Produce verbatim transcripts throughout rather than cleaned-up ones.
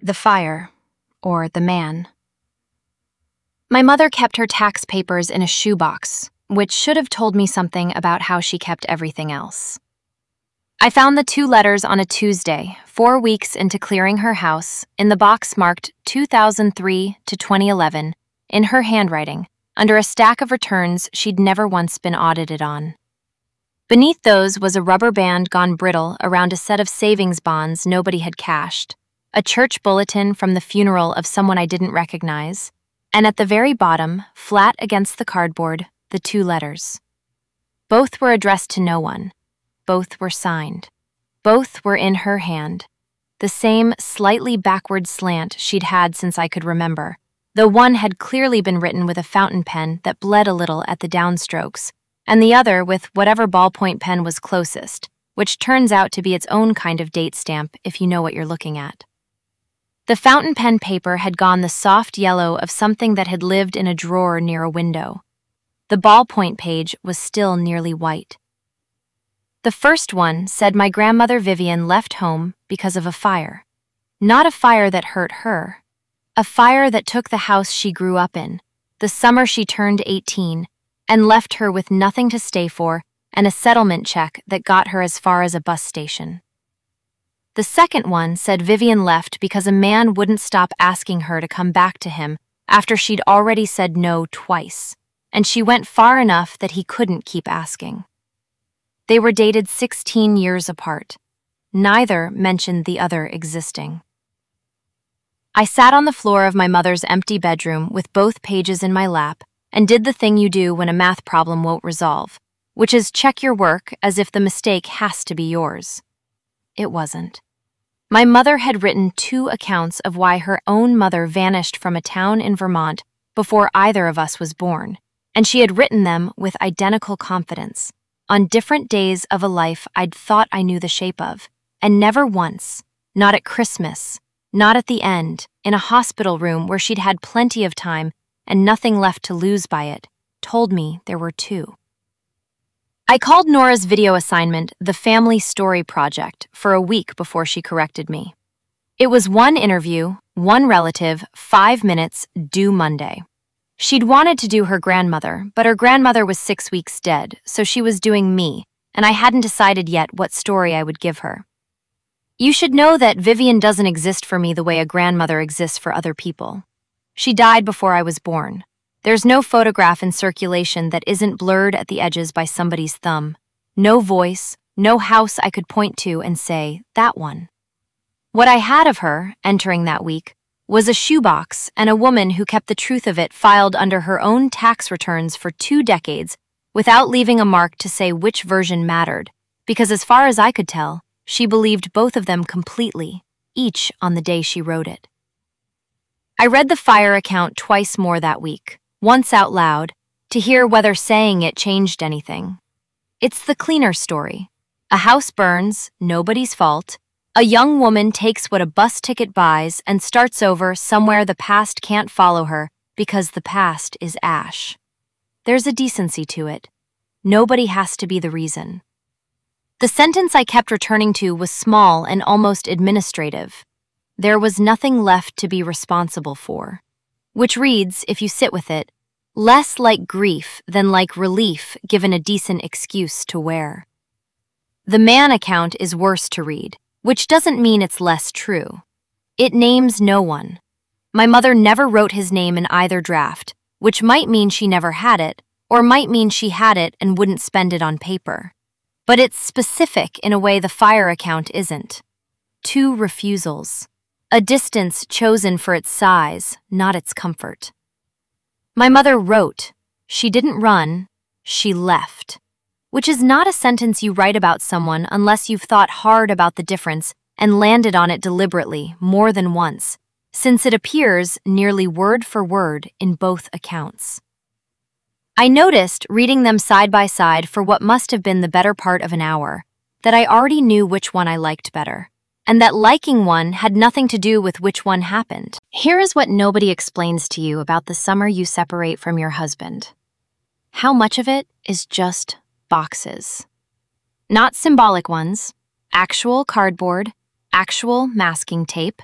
The fire, or the man. My mother kept her tax papers in a shoebox, which should have told me something about how she kept everything else. I found the two letters on a Tuesday, four weeks into clearing her house, in the box marked two thousand three to twenty eleven, in her handwriting, under a stack of returns she'd never once been audited on. Beneath those was a rubber band gone brittle around a set of savings bonds nobody had cashed, a church bulletin from the funeral of someone I didn't recognize, and at the very bottom, flat against the cardboard, the two letters. Both were addressed to no one. Both were signed. Both were in her hand. The same slightly backward slant she'd had since I could remember, though one had clearly been written with a fountain pen that bled a little at the downstrokes, and the other with whatever ballpoint pen was closest, which turns out to be its own kind of date stamp if you know what you're looking at. The fountain pen paper had gone the soft yellow of something that had lived in a drawer near a window. The ballpoint page was still nearly white. The first one said my grandmother Vivian left home because of a fire. Not a fire that hurt her. A fire that took the house she grew up in, the summer she turned eighteen, and left her with nothing to stay for and a settlement check that got her as far as a bus station. The second one said Vivian left because a man wouldn't stop asking her to come back to him after she'd already said no twice, and she went far enough that he couldn't keep asking. They were dated sixteen years apart. Neither mentioned the other existing. I sat on the floor of my mother's empty bedroom with both pages in my lap and did the thing you do when a math problem won't resolve, which is check your work as if the mistake has to be yours. It wasn't. My mother had written two accounts of why her own mother vanished from a town in Vermont before either of us was born, and she had written them with identical confidence, on different days of a life I'd thought I knew the shape of, and never once, not at Christmas, not at the end, in a hospital room where she'd had plenty of time and nothing left to lose by it, told me there were two. I called Nora's video assignment the Family Story Project for a week before she corrected me. It was one interview, one relative, five minutes, due Monday. She'd wanted to do her grandmother, but her grandmother was six weeks dead, so she was doing me, and I hadn't decided yet what story I would give her. You should know that Vivian doesn't exist for me the way a grandmother exists for other people. She died before I was born. There's no photograph in circulation that isn't blurred at the edges by somebody's thumb. No voice, no house I could point to and say, that one. What I had of her, entering that week, was a shoebox and a woman who kept the truth of it filed under her own tax returns for two decades without leaving a mark to say which version mattered, because as far as I could tell, she believed both of them completely, each on the day she wrote it. I read the fire account twice more that week, once out loud, to hear whether saying it changed anything. It's the cleaner story. A house burns, nobody's fault. A young woman takes what a bus ticket buys and starts over somewhere the past can't follow her because the past is ash. There's a decency to it. Nobody has to be the reason. The sentence I kept returning to was small and almost administrative. There was nothing left to be responsible for. Which reads, if you sit with it, less like grief than like relief given a decent excuse to wear. The man account is worse to read, which doesn't mean it's less true. It names no one. My mother never wrote his name in either draft, which might mean she never had it, or might mean she had it and wouldn't spend it on paper. But it's specific in a way the fire account isn't. Two refusals. A distance chosen for its size, not its comfort. My mother wrote. She didn't run. She left. Which is not a sentence you write about someone unless you've thought hard about the difference and landed on it deliberately more than once, since it appears nearly word for word in both accounts. I noticed, reading them side by side for what must have been the better part of an hour, that I already knew which one I liked better, and that liking one had nothing to do with which one happened. Here is what nobody explains to you about the summer you separate from your husband. How much of it is just boxes. Not symbolic ones, actual cardboard, actual masking tape,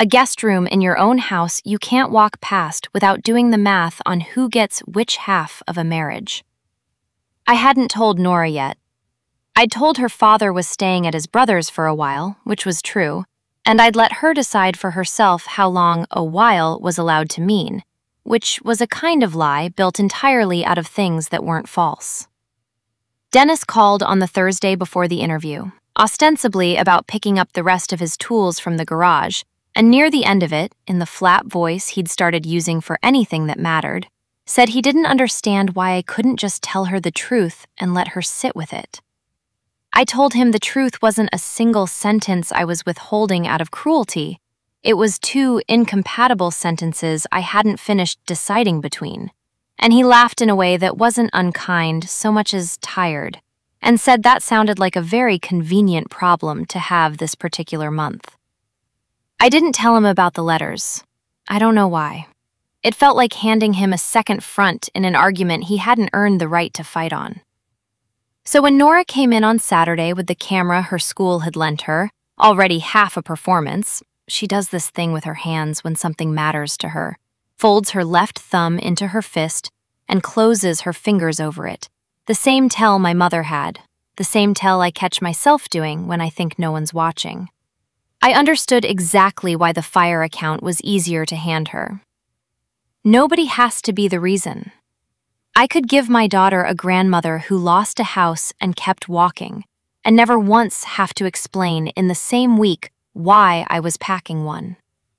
A guest room in your own house you can't walk past without doing the math on who gets which half of a marriage. I hadn't told Nora yet. I'd told her father was staying at his brother's for a while, which was true, and I'd let her decide for herself how long a while was allowed to mean, which was a kind of lie built entirely out of things that weren't false. Dennis called on the Thursday before the interview, ostensibly about picking up the rest of his tools from the garage, and near the end of it, in the flat voice he'd started using for anything that mattered, said he didn't understand why I couldn't just tell her the truth and let her sit with it. I told him the truth wasn't a single sentence I was withholding out of cruelty. It was two incompatible sentences I hadn't finished deciding between. And he laughed in a way that wasn't unkind so much as tired, and said that sounded like a very convenient problem to have this particular month. I didn't tell him about the letters. I don't know why. It felt like handing him a second front in an argument he hadn't earned the right to fight on. So when Nora came in on Saturday with the camera her school had lent her, already half a performance, she does this thing with her hands when something matters to her, folds her left thumb into her fist, and closes her fingers over it, the same tell my mother had, the same tell I catch myself doing when I think no one's watching. I understood exactly why the fire account was easier to hand her. Nobody has to be the reason. I could give my daughter a grandmother who lost a house and kept walking, and never once have to explain in the same week why I was packing one.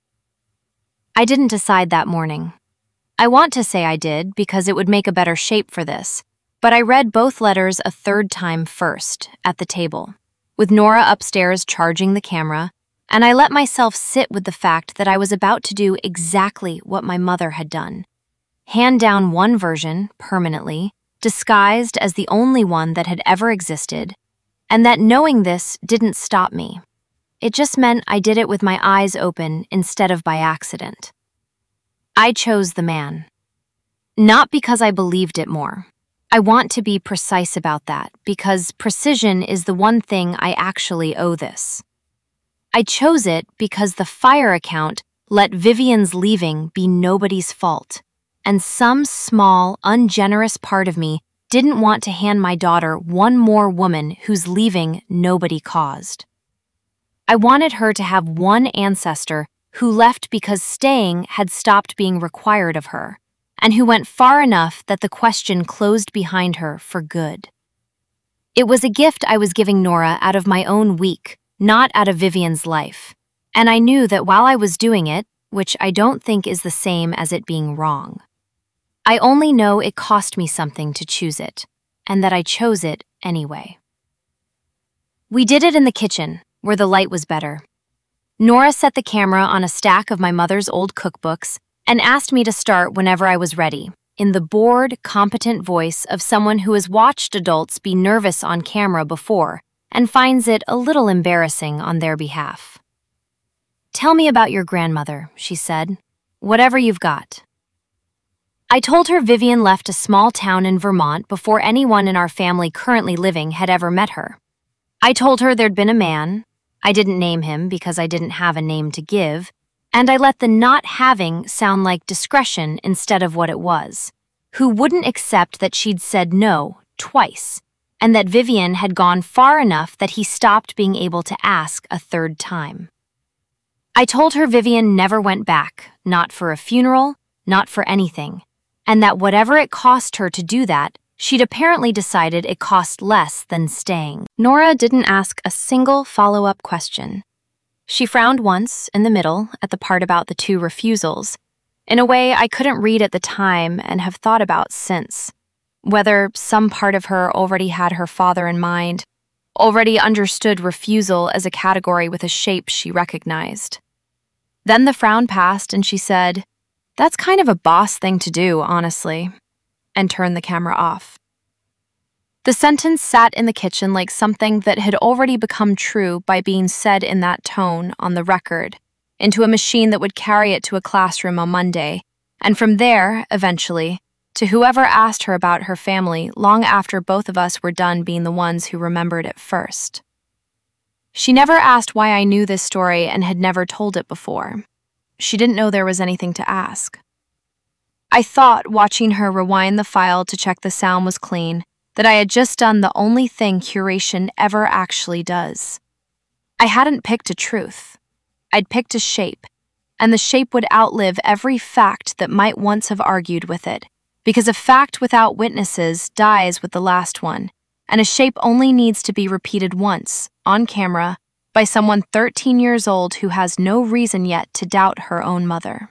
I didn't decide that morning. I want to say I did because it would make a better shape for this, but I read both letters a third time first, at the table, with Nora upstairs charging the camera, and I let myself sit with the fact that I was about to do exactly what my mother had done. Hand down one version, permanently, disguised as the only one that had ever existed, and that knowing this didn't stop me. It just meant I did it with my eyes open instead of by accident. I chose the man. Not because I believed it more. I want to be precise about that, because precision is the one thing I actually owe this. I chose it because the fire account let Vivian's leaving be nobody's fault, and some small, ungenerous part of me didn't want to hand my daughter one more woman whose leaving nobody caused. I wanted her to have one ancestor who left because staying had stopped being required of her, and who went far enough that the question closed behind her for good. It was a gift I was giving Nora out of my own week, not out of Vivian's life, and I knew that while I was doing it, which I don't think is the same as it being wrong, I only know it cost me something to choose it, and that I chose it anyway. We did it in the kitchen, where the light was better. Nora set the camera on a stack of my mother's old cookbooks and asked me to start whenever I was ready, in the bored, competent voice of someone who has watched adults be nervous on camera before and finds it a little embarrassing on their behalf. "Tell me about your grandmother," she said. "Whatever you've got." I told her Vivian left a small town in Vermont before anyone in our family currently living had ever met her. I told her there'd been a man. I didn't name him because I didn't have a name to give, and I let the not having sound like discretion instead of what it was, who wouldn't accept that she'd said no twice, and that Vivian had gone far enough that he stopped being able to ask a third time. I told her Vivian never went back, not for a funeral, not for anything, and that whatever it cost her to do that, she'd apparently decided it cost less than staying. Nora didn't ask a single follow-up question. She frowned once, in the middle, at the part about the two refusals, in a way I couldn't read at the time and have thought about since. Whether some part of her already had her father in mind, already understood refusal as a category with a shape she recognized. Then the frown passed and she said, "That's kind of a boss thing to do, honestly," and turned the camera off. The sentence sat in the kitchen like something that had already become true by being said in that tone on the record, into a machine that would carry it to a classroom on Monday, and from there, eventually, to whoever asked her about her family long after both of us were done being the ones who remembered it first. She never asked why I knew this story and had never told it before. she didn't know there was anything to ask. I thought, watching her rewind the file to check the sound was clean, that I had just done the only thing curation ever actually does. I hadn't picked a truth. I'd picked a shape, and the shape would outlive every fact that might once have argued with it, because a fact without witnesses dies with the last one, and a shape only needs to be repeated once, on camera, by someone thirteen years old who has no reason yet to doubt her own mother.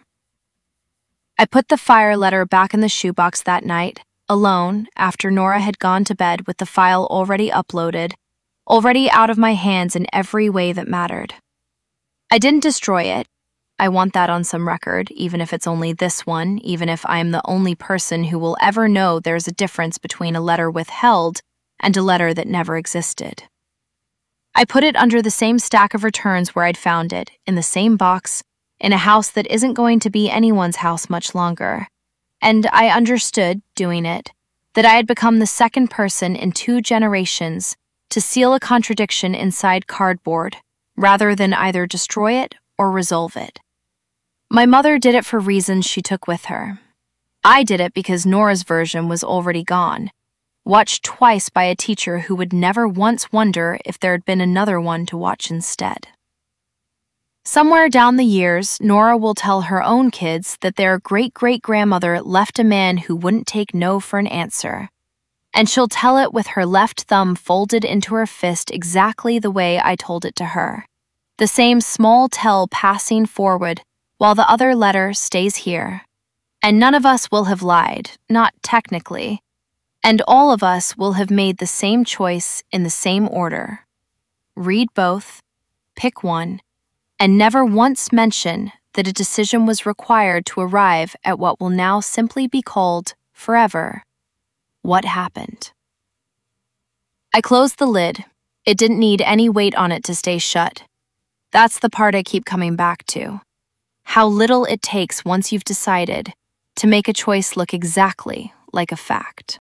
I put the fire letter back in the shoebox that night, alone, after Nora had gone to bed with the file already uploaded, already out of my hands in every way that mattered. I didn't destroy it. I want that on some record, even if it's only this one, even if I am the only person who will ever know there's a difference between a letter withheld and a letter that never existed. I put it under the same stack of returns where I'd found it, in the same box, in a house that isn't going to be anyone's house much longer. And I understood, doing it, that I had become the second person in two generations to seal a contradiction inside cardboard, rather than either destroy it or resolve it. My mother did it for reasons she took with her. I did it because Nora's version was already gone, watched twice by a teacher who would never once wonder if there had been another one to watch instead. Somewhere down the years, Nora will tell her own kids that their great-great-grandmother left a man who wouldn't take no for an answer. And she'll tell it with her left thumb folded into her fist exactly the way I told it to her. The same small tell passing forward while the other letter stays here. And none of us will have lied, not technically. And all of us will have made the same choice in the same order. Read both, pick one, and never once mention that a decision was required to arrive at what will now simply be called, forever, what happened. I closed the lid. It didn't need any weight on it to stay shut. That's the part I keep coming back to. How little it takes once you've decided to make a choice look exactly like a fact.